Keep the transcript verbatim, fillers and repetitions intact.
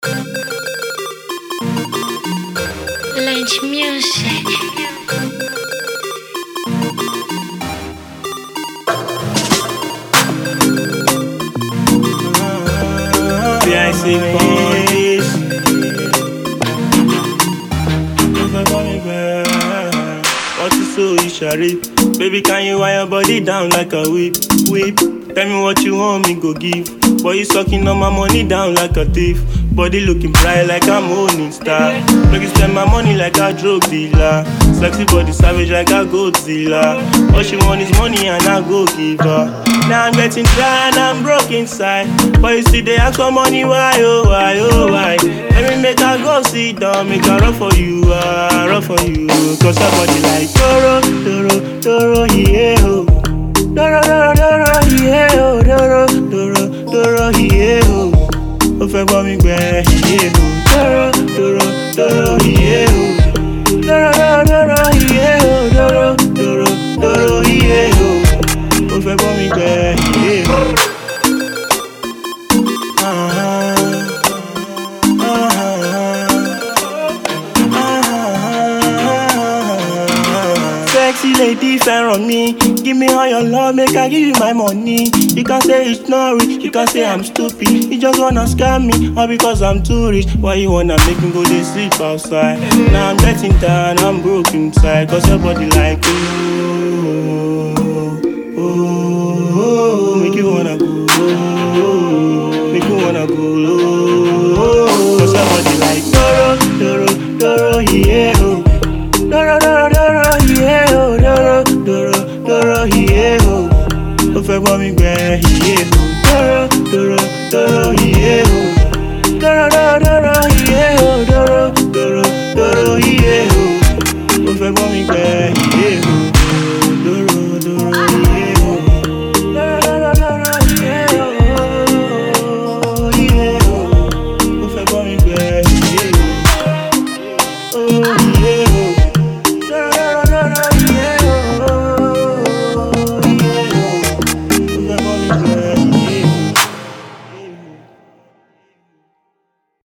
Lynch music. I say police. What is so ishari? Baby, can you wire your body down like a whip, whip? Tell me what you want, me go give. Boy, you sucking on my money down like a thief. Body looking bright like a morning star. Make you spend my money like a drug dealer. Sexy body savage like a Godzilla. All she want is money and I go give her. Now I'm getting dry and I'm broke inside. But you see they ask for money, why, oh, why, oh, why? Let me make her go sit down, make her run for you, uh, run for you. Cause her body like Doro, Doro, Doro, yeah, oh. Doro, Doro, Doro, yeah, oh. Doro, Doro, Doro, yeah, oh. Ó fẹ́ bọ́ mi gbẹ, yeah, oh. Doro, Doro, Doro, yeah, oh. Doro, Doro, Doro, yeah, oh. Doro, Doro, Doro, yeah, oh. Ó fẹ́ bọ́ mi gbẹ, yeah, oh. Sexy lady fẹ́ràn mi, give me all your love, make I give you my money. You can say it's not rich, you can say I'm stupid. You just wanna scam me, all because I'm too rich. Why you wanna make me go to sleep outside? Now I'm getting tired, I'm broke inside. Cause your body like oh, oh, oh, make you wanna go, oh, make you wanna go low.